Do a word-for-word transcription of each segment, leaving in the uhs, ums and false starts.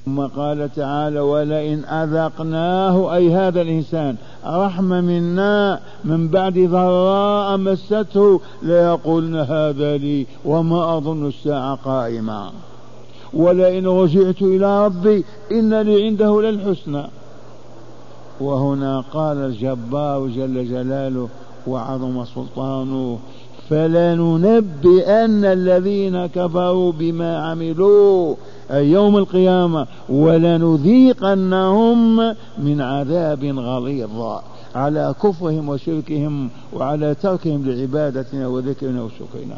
ثم قال تعالى ولئن أذقناه أي هذا الإنسان رحمة منا من بعد ضراء مسته ليقولن هذا لي وما أظن الساعة قائمة ولئن رجعت إلى ربي إن لي عنده للحسنى. وهنا قال الجبار جل جلاله وعظم سلطانه فلننبئن الذين كفروا بما عملوا أي يوم القيامة ولنذيقنهم من عذاب غليظ على كفرهم وشركهم وعلى تركهم لعبادتنا وذكرنا وشكرنا.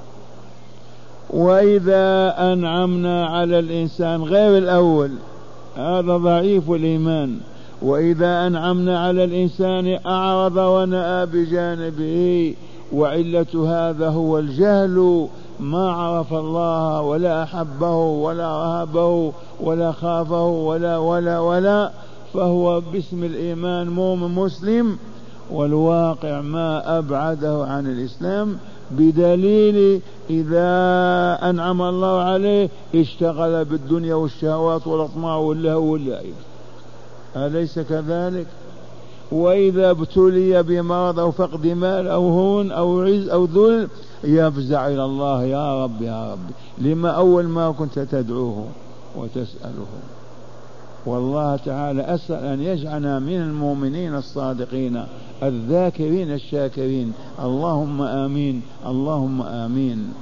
وإذا أنعمنا على الإنسان غير الأول هذا ضعيف الإيمان، وإذا أنعمنا على الإنسان أعرض ونأى بجانبه، وعلة هذا هو الجهل، ما عرف الله ولا أحبه ولا رهبه ولا خافه ولا ولا ولا فهو باسم الإيمان مؤمن مسلم، والواقع ما أبعده عن الإسلام، بدليل إذا أنعم الله عليه اشتغل بالدنيا والشهوات والأطماع واللهو واللعب، أليس كذلك؟ وإذا ابتلي بمرض أو فقد مال أو هون أو عز أو ذل يفزع إلى الله يا رب يا رب لما أول ما كنت تدعوه وتسأله. والله تعالى أسأل أن يجعلنا من المؤمنين الصادقين الذاكرين الشاكرين، اللهم آمين اللهم آمين.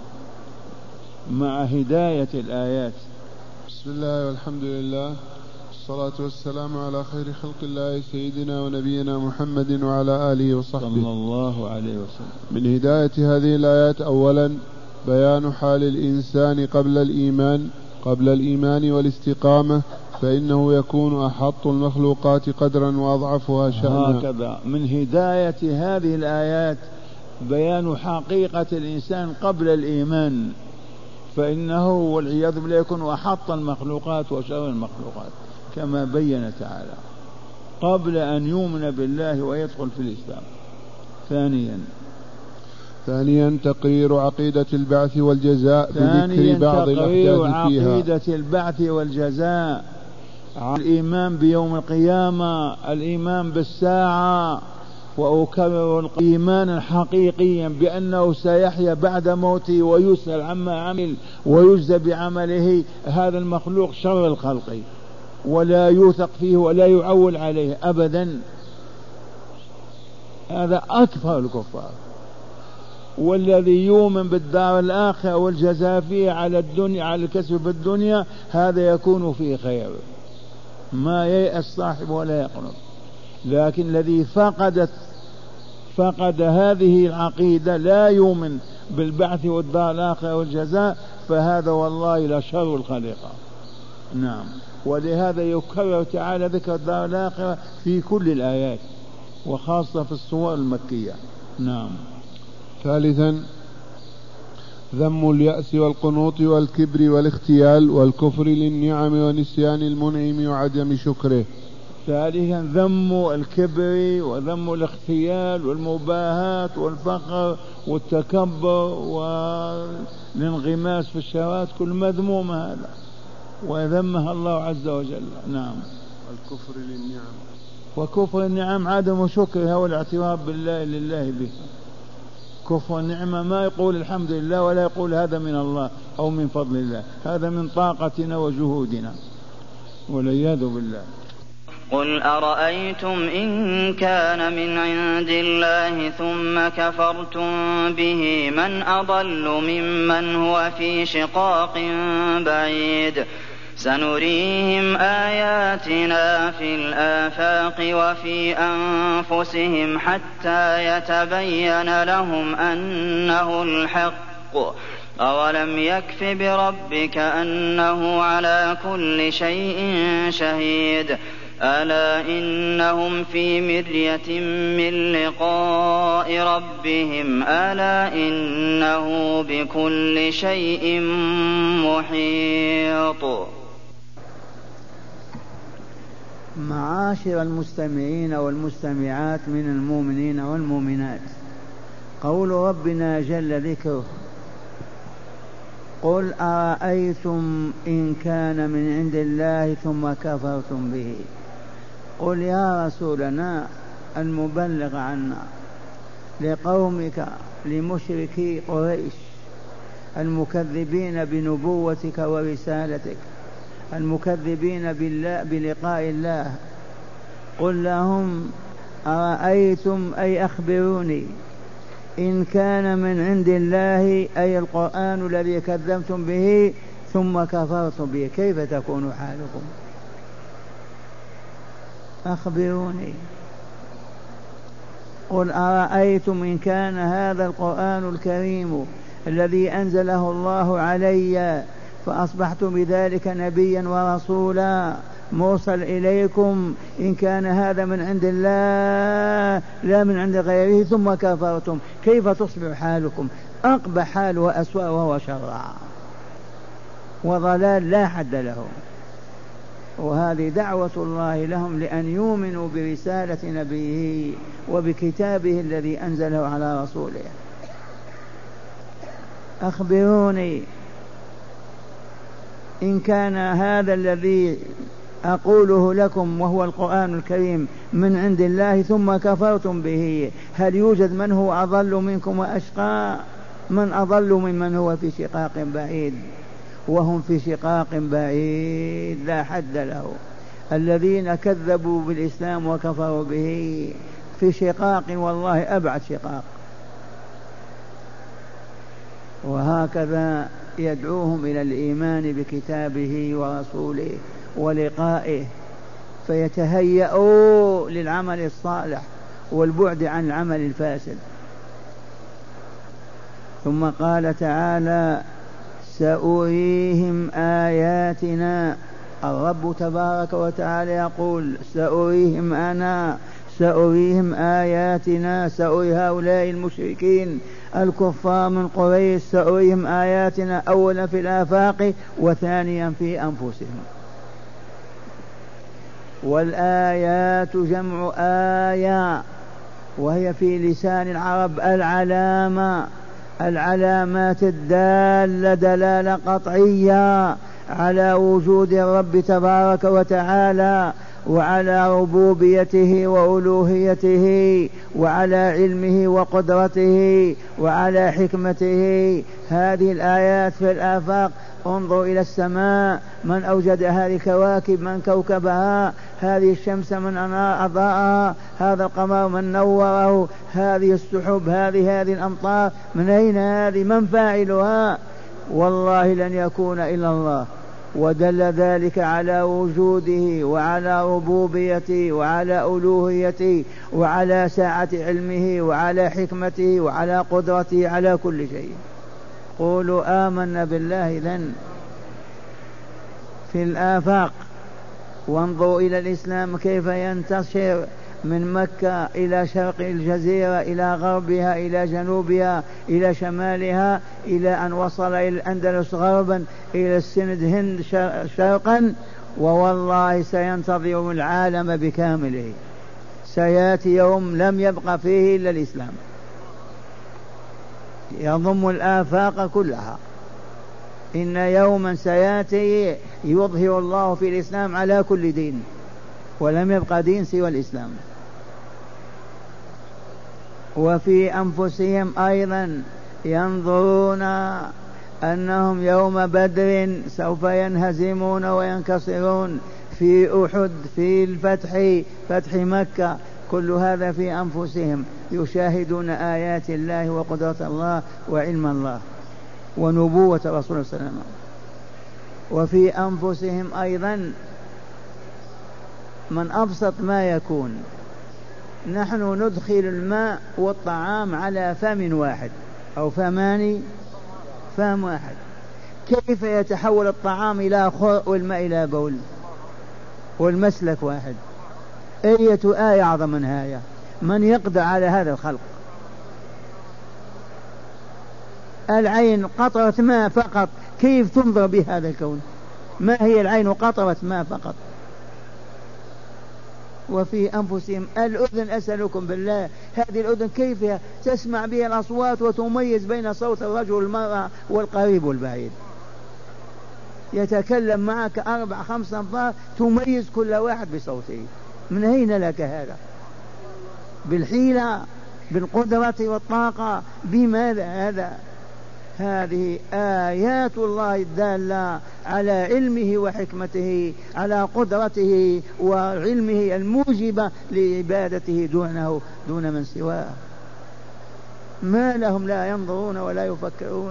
مع هداية الآيات. بسم الله والحمد لله والصلاة والسلام على خير خلق الله سيدنا ونبينا محمد وعلى آله وصحبه صلى الله عليه وسلم. من هداية هذه الآيات أولا بيان حال الإنسان قبل الإيمان قبل الإيمان والاستقامة، فإنه يكون أحط المخلوقات قدرا وأضعفها شأنا. هكذا من هداية هذه الآيات بيان حقيقة الإنسان قبل الإيمان، فإنه والعياذ بالله يكون أحط المخلوقات وشر المخلوقات كما بين تعالى قبل أن يؤمن بالله ويدخل في الإسلام. ثانيا ثانيا تقرير عقيدة البعث والجزاء بذكر بعض الأحداث فيها. عقيدة البعث والجزاء، الإيمان بيوم القيامة، الإيمان بالساعة، وأكرر الإيمان حقيقيا بأنه سيحيا بعد موته ويسأل عما عمل ويجزى بعمله. هذا المخلوق شر الخلق ولا يوثق فيه ولا يعول عليه أبدا، هذا أكثر الكفار. والذي يؤمن بالدار الآخرة والجزاء فيه على الدنيا على الكسب بالدنيا هذا يكون فيه خير، ما ييأس صاحب ولا يقنط. لكن الذي فقدت فقد هذه العقيدة لا يؤمن بالبعث والدار الآخرة والجزاء فهذا والله لشر الخليقة. نعم. ولهذا يكرر تعالى ذكر الدار الآخرة في كل الآيات وخاصة في السور المكية. نعم. ثالثا ذم اليأس والقنوط والكبر والاختيال والكفر للنعم ونسيان المنعم وعدم شكره. ثالثا ذم الكبر وذم الاختيال والمباهات والفقر والتكبر والانغماس في الشهوات، كل مذموم هذا وذمها الله عز وجل. نعم. الكفر للنعم وكفر النعم عدم شكرها والاعتراف بالله لله به. كفر النعمة ما يقول الحمد لله ولا يقول هذا من الله أو من فضل الله، هذا من طاقتنا وجهودنا والعياذ بالله. قل أرأيتم إن كان من عند الله ثم كفرتم به من أضل ممن هو في شقاق بعيد. سنريهم آياتنا في الآفاق وفي أنفسهم حتى يتبين لهم أنه الحق. أولم يكف بربك أنه على كل شيء شهيد. ألا إنهم في مرية من لقاء ربهم ألا إنه بكل شيء محيط. معاشر المستمعين والمستمعات من المؤمنين والمؤمنات، قول ربنا جل ذكره قل أرأيتم إن كان من عند الله ثم كفرتم به. قل يا رسولنا المبلغ عنا لقومك لمشركي قريش المكذبين بنبوتك ورسالتك المكذبين بالله بلقاء الله، قل لهم أرأيتم أي أخبروني إن كان من عند الله أي القرآن الذي كذبتم به ثم كفرتم به كيف تكون حالكم؟ أخبروني. قل أرأيتم إن كان هذا القرآن الكريم الذي أنزله الله علي فأصبحت بذلك نبيا ورسولا موصل إليكم، إن كان هذا من عند الله لا من عند غيره ثم كفرتم كيف تصبح حالكم؟ أقبح حال وأسوأ وهو شر وضلال لا حد له. وهذه دعوة الله لهم لأن يؤمنوا برسالة نبيه وبكتابه الذي أنزله على رسوله. أخبروني إن كان هذا الذي أقوله لكم وهو القرآن الكريم من عند الله ثم كفرتم به، هل يوجد من هو أضل منكم وأشقى؟ من أضل ممن هو في شقاق بعيد، وهم في شقاق بعيد لا حد له. الذين كذبوا بالإسلام وكفروا به في شقاق والله أبعد شقاق. وهكذا يدعوهم إلى الإيمان بكتابه ورسوله ولقائه فيتهيأوا للعمل الصالح والبعد عن العمل الفاسد. ثم قال تعالى سأريهم آياتنا. الرب تبارك وتعالى يقول سأريهم أنا سأريهم آياتنا، سأري هؤلاء المشركين الكفار من قريش سأريهم آياتنا أولا في الآفاق وثانيا في أنفسهم. والآيات جمع آية وهي في لسان العرب العلامة، العلامات الدالة دلالة قطعية على وجود الرب تبارك وتعالى وعلى ربوبيته وألوهيته وعلى علمه وقدرته وعلى حكمته. هذه الآيات في الآفاق، انظر إلى السماء من أوجد هذه الكواكب من كوكبها، هذه الشمس من أضاءها، هذا القمر من نوره، هذه السحب، هذه هذه الأمطار من أين هذه؟ من فاعلها؟ والله لن يكون إلا الله. ودل ذلك على وجوده وعلى ربوبيته وعلى ألوهيته وعلى سعة علمه وعلى حكمته وعلى قدرته على كل شيء. قولوا آمنا بالله إذن في الآفاق. وانظروا إلى الإسلام كيف ينتشر من مكة إلى شرق الجزيرة إلى غربها إلى جنوبها إلى شمالها إلى أن وصل إلى الأندلس غربا إلى السند هند شرقا. ووالله سينتظر العالم بكامله، سيأتي يوم لم يبقى فيه إلا الإسلام يضم الآفاق كلها. إن يوما سيأتي يظهر الله في الإسلام على كل دين ولم يبقى دين سوى الإسلام. وفي أنفسهم أيضا ينظرون أنهم يوم بدر سوف ينهزمون وينكسرون، في أحد، في الفتح، فتح مكة، كل هذا في أنفسهم يشاهدون آيات الله وقدرة الله وعلم الله ونبوة رسول الله صلى الله عليه وسلم. وفي أنفسهم أيضا من أبسط ما يكون، نحن ندخل الماء والطعام على فم واحد أو فمان، فم واحد، كيف يتحول الطعام إلى خر والماء إلى بول والمسلك واحد؟ أية آية أعظم من هذا؟ من يقدر على هذا الخلق؟ العين قطرة ماء فقط، كيف تنظر بهذا الكون؟ ما هي العين قطرة ماء فقط؟ وفي أنفسهم الأذن، أسألكم بالله هذه الأذن كيف تسمع بها الأصوات وتميز بين صوت الرجل والمرأة والقريب والبعيد؟ يتكلم معك أربع خمس أنفار تميز كل واحد بصوته. من أين لك هذا؟ بالحيلة، بالقدرة والطاقة، بماذا هذا؟ هذه آيات الله الدالة على علمه وحكمته، على قدرته وعلمه الموجبة لعبادته دونه دون من سواه. ما لهم لا ينظرون ولا يفكرون.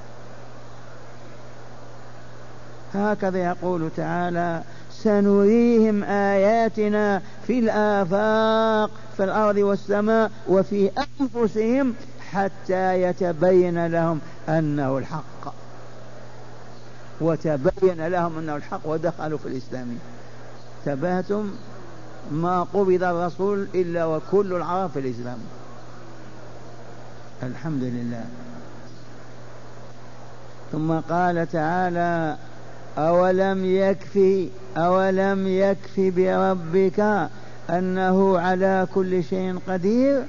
هكذا يقول تعالى: سنريهم آياتنا في الآفاق في الأرض والسماء وفي أنفسهم حتى يتبين لهم أنه الحق. وتبين لهم أنه الحق ودخلوا في الإسلام. تبهتم ما قبض الرسول إلا وكل العرب في الإسلام. الحمد لله. ثم قال تعالى: أولم يكفي أولم يكفي بربك أنه على كل شيء قدير.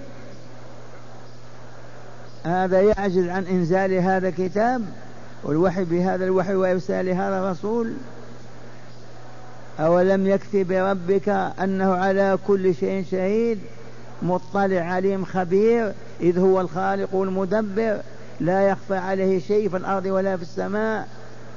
هذا يعجز عن إنزال هذا الكتاب والوحي بهذا الوحي وإرسال هذا الرسول. أولم يكفي بربك أنه على كل شيء شهيد مطلع عليم خبير، إذ هو الخالق المدبر لا يخفى عليه شيء في الأرض ولا في السماء.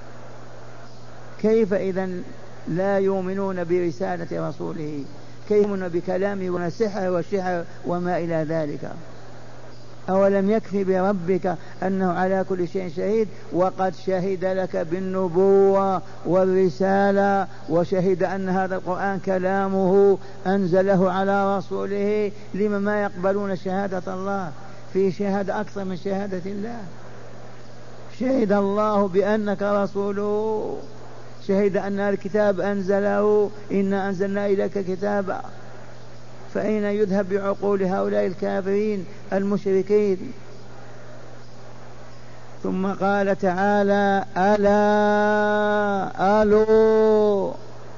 كيف إذن لا يؤمنون برسالة رسوله؟ كيف يؤمنون بكلامه والسحر والشعر وما إلى ذلك؟ أولم يكفي بربك أنه على كل شيء شهيد، وقد شهد لك بالنبوة والرسالة، وشهد أن هذا القرآن كلامه أنزله على رسوله. لما ما يقبلون شهادة الله؟ في شهادة أكثر من شهادة الله. شهد الله بأنك رسوله، شهد أن الكتاب أنزله، إنا أنزلنا إليك كتابا. فأين يذهب بعقول هؤلاء الكافرين المشركين؟ ثم قال تعالى: ألا ألو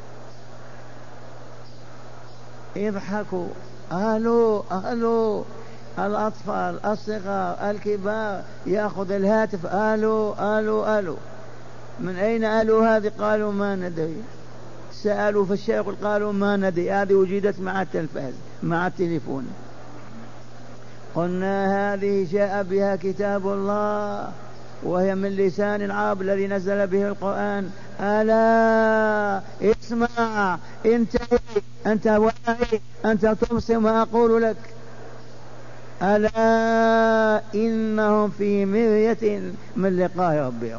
اضحكوا، ألو ألو. الأطفال الصغار الكبار يأخذ الهاتف: ألو ألو ألو. من أين ألو هذه؟ قالوا ما ندري. سألوا في الشيخ قالوا ما ندري، هذه وجدت مع التلفاز مع التليفون. قلنا هذه جاء بها كتاب الله وهي من لسان العرب الذي نزل به القرآن. ألا اسمع، انتهي، أنت واعي، أنت تبصر ما أقول لك. ألا إنهم في مرية من لقاء ربهم.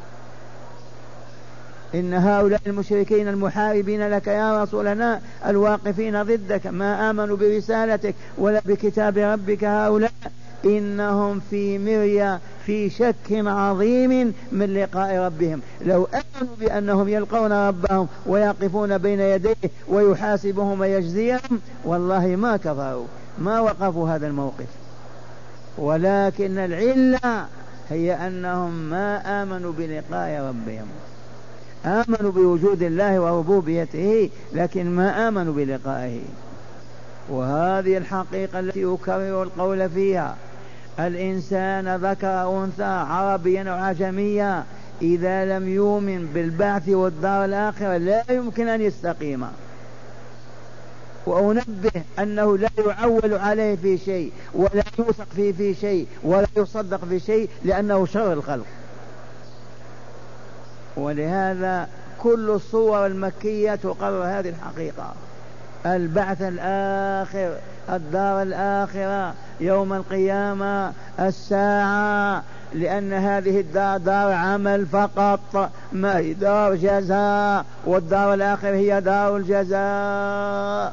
إن هؤلاء المشركين المحاربين لك يا رسولنا الواقفين ضدك ما آمنوا برسالتك ولا بكتاب ربك، هؤلاء إنهم في مرية، في شك عظيم من لقاء ربهم. لو آمنوا بأنهم يلقون ربهم ويقفون بين يديه ويحاسبهم ويجزيهم والله ما كفروا، ما وقفوا هذا الموقف. ولكن العلة هي أنهم ما آمنوا بلقاء ربهم. آمنوا بوجود الله وربوبيته لكن ما آمنوا بلقائه. وهذه الحقيقة التي أكرر القول فيها: الإنسان ذكر أنثى عربيا وعجميا إذا لم يؤمن بالبعث والدار الآخرة لا يمكن أن يستقيم. وأنبه أنه لا يعول عليه في شيء ولا يوثق فيه في شيء ولا يصدق في شيء، لأنه شر الخلق. ولهذا كل الصور المكية تقرر هذه الحقيقة: البعث الآخر، الدار الآخرة، يوم القيامة، الساعة، لأن هذه الدار دار عمل فقط، ما هي دار جزاء، والدار الآخرة هي دار الجزاء.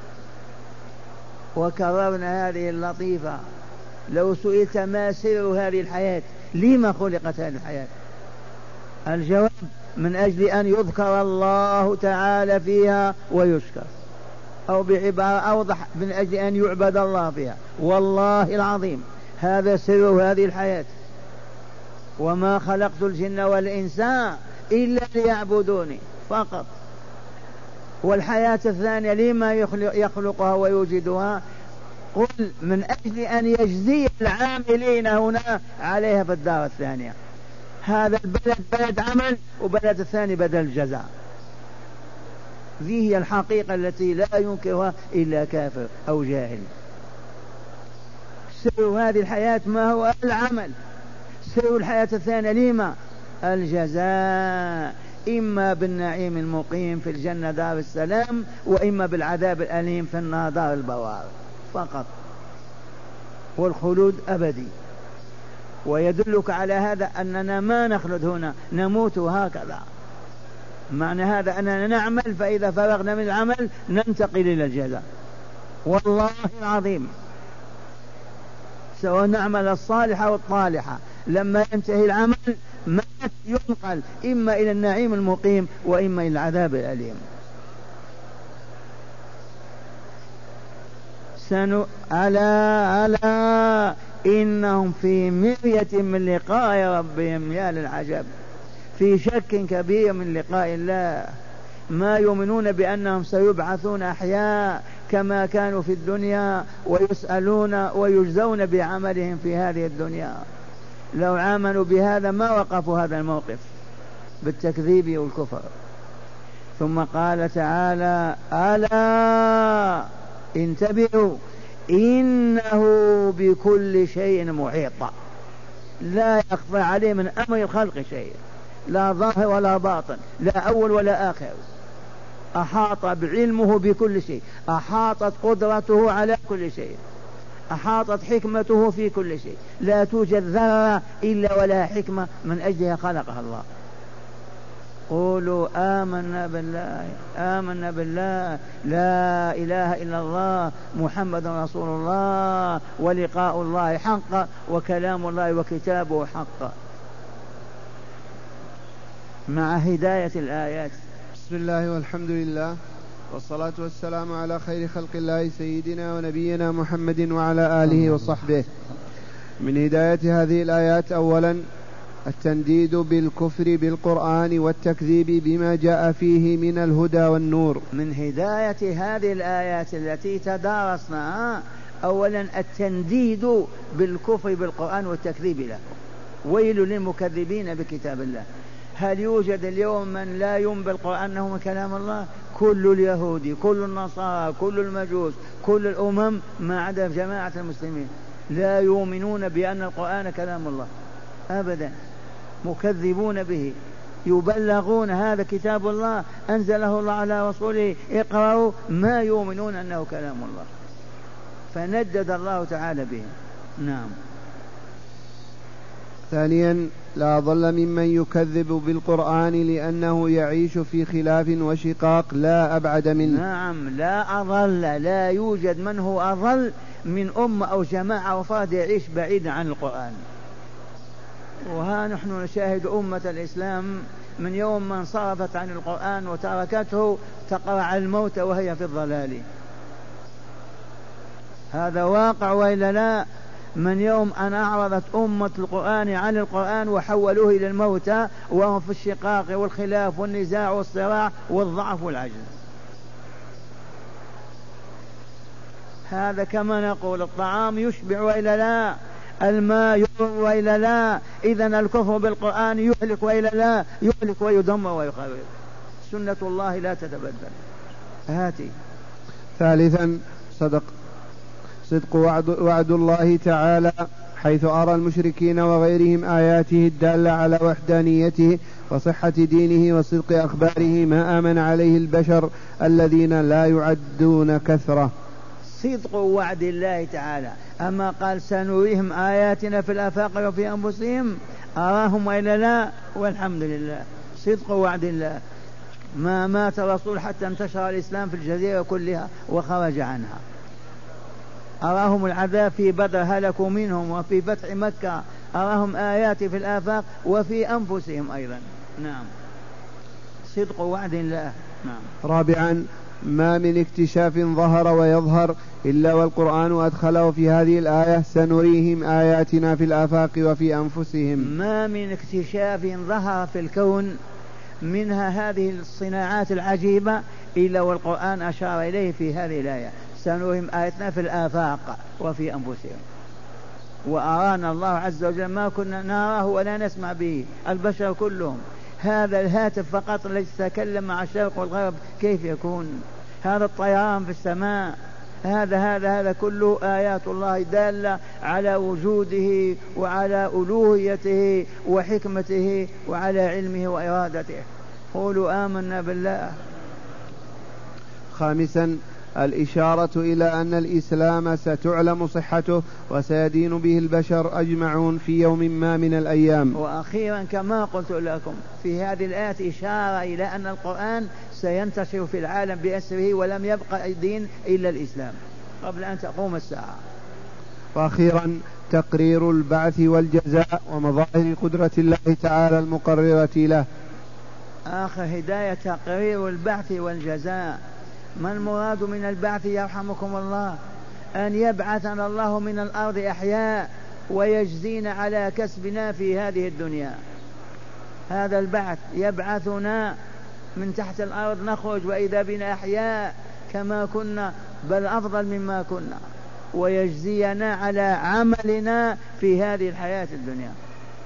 وكررنا هذه اللطيفة: لو سئلت ما سر هذه الحياة، لما خلقت هذه الحياة؟ الجواب: من أجل أن يذكر الله تعالى فيها ويشكر، أو بعبارة أوضح: من أجل أن يعبد الله فيها. والله العظيم هذا سر هذه الحياة. وما خلقت الجن والإنس إلا ليعبدوني فقط. والحياة الثانية لما يخلقها ويوجدها؟ قل من أجل أن يجزي العاملين هنا عليها في الدار الثانية. هذا البلد بلد عمل وبلد الثاني بدل الجزاء. ذي هي الحقيقة التي لا ينكرها إلا كافر أو جاهل. سر هذه الحياة ما هو؟ العمل. سر الحياة الثانية لما؟ الجزاء، إما بالنعيم المقيم في الجنة دار السلام، وإما بالعذاب الأليم في النار دار البوار فقط، والخلود أبدي. ويدلك على هذا أننا ما نخلد هنا، نموت هكذا. معنى هذا أننا نعمل، فإذا فرغنا من العمل ننتقل إلى الجزاء. والله العظيم سواء نعمل الصالحة والطالحة، لما ينتهي العمل ما ينقل إما إلى النعيم المقيم وإما إلى العذاب الأليم. سنو ألا ألا إنهم في مرية من لقاء ربهم، يا للعجب، في شك كبير من لقاء الله. ما يؤمنون بأنهم سيبعثون أحياء كما كانوا في الدنيا، ويسألون ويجزون بعملهم في هذه الدنيا. لو آمنوا بهذا ما وقفوا هذا الموقف بالتكذيب والكفر. ثم قال تعالى ألا انتبهوا إنه بكل شيء محيط. لا يخفى عليه من أمر الخلق شيء، لا ظاهر ولا باطن، لا أول ولا آخر. أحاط بعلمه بكل شيء، أحاطت قدرته على كل شيء، أحاطت حكمته في كل شيء. لا توجد ذرة إلا ولا حكمة من أجلها خلقها الله. قولوا آمنا بالله آمنا بالله لا إله إلا الله محمد رسول الله، ولقاء الله حق، وكلام الله وكتابه حق، مع هداية الآيات. بسم الله والحمد لله، والصلاة والسلام على خير خلق الله سيدنا ونبينا محمد وعلى آله وصحبه. من هداية هذه الآيات أولا التنديد بالكفر بالقرآن والتكذيب بما جاء فيه من الهدى والنور. من هداية هذه الآيات التي تدارسناها أولا التنديد بالكفر بالقرآن والتكذيب له. ويل للمكذبين بكتاب الله. هل يوجد اليوم من لا يؤمن بالقرآن أنه كلام الله؟ كل اليهود، كل النصارى، كل المجوس، كل الأمم ما عدا جماعة المسلمين لا يؤمنون بأن القرآن كلام الله أبدا، مكذبون به. يبلغون هذا كتاب الله أنزله الله على رسوله اقرأوا، ما يؤمنون أنه كلام الله، فندد الله تعالى به. نعم. ثانيا لا ضل ممن يكذب بالقرآن لأنه يعيش في خلاف وشقاق لا أبعد منه. نعم، لا أضل، لا يوجد من هو أضل من أمة أو جماعة وفرد يعيش بعيدا عن القرآن. وها نحن نشاهد أمة الإسلام من يوم من صرفت عن القرآن وتركته تقرع على الموت وهي في الضلال. هذا واقع وإلا لا؟ من يوم أن أعرضت أمة القرآن عن القرآن وحولوه إلى الموتى وهم في الشقاق والخلاف والنزاع والصراع والضعف والعجز. هذا كما نقول الطعام يشبع وإلا لا؟ الماء يضر وإلا لا؟ إذن الكفر بالقرآن يهلك وإلا لا؟ يهلك ويدمر ويخرب. سنة الله لا تتبدل. هاتي. ثالثا صدق صدق وعد, وعد الله تعالى حيث أرى المشركين وغيرهم آياته الدالة على وحدانيته وصحة دينه وصدق أخباره ما آمن عليه البشر الذين لا يعدون كثرة. صدق وعد الله تعالى. أما قال سنريهم آياتنا في الآفاق وفي أنفسهم، أراهم وإلا لا؟ والحمد لله. صدق وعد الله. ما مات الرسول حتى انتشر الإسلام في الجزيرة كلها وخرج عنها. أراهم العذاب في بدر هلكوا منهم، وفي فتح مكة أراهم آيات في الآفاق وفي أنفسهم أيضا. نعم، صدق وعد الله. نعم. رابعا ما من اكتشاف ظهر ويظهر إلا والقرآن أدخله في هذه الآية سنريهم آياتنا في الآفاق وفي أنفسهم. ما من اكتشاف ظهر في الكون منها هذه الصناعات العجيبة إلا والقرآن أشار إليه في هذه الآية سنريهم آياتنا في الآفاق وفي أنفسهم. وأرانا الله عز وجل ما كنا نراه ولا نسمع به البشر كلهم. هذا الهاتف فقط الذي يتكلم مع الشرق والغرب كيف يكون؟ هذا الطيران في السماء، هذا هذا هذا كله آيات الله دالة على وجوده وعلى ألوهيته وحكمته وعلى علمه وإرادته. قولوا آمنا بالله. خامسا الإشارة إلى أن الإسلام ستعلم صحته وسيدين به البشر أجمعون في يوم ما من الأيام. وأخيرا كما قلت لكم في هذه الآية إشارة إلى أن القرآن سينتشر في العالم بأسره ولم يبقى دين إلا الإسلام قبل أن تقوم الساعة. وأخيرا تقرير البعث والجزاء ومظاهر قدرة الله تعالى المقررة له. آخر هداية تقرير البعث والجزاء. ما المراد من البعث يرحمكم الله؟ أن يبعثنا الله من الأرض أحياء ويجزينا على كسبنا في هذه الدنيا. هذا البعث يبعثنا من تحت الأرض نخرج وإذا بنا أحياء كما كنا بل أفضل مما كنا، ويجزينا على عملنا في هذه الحياة الدنيا.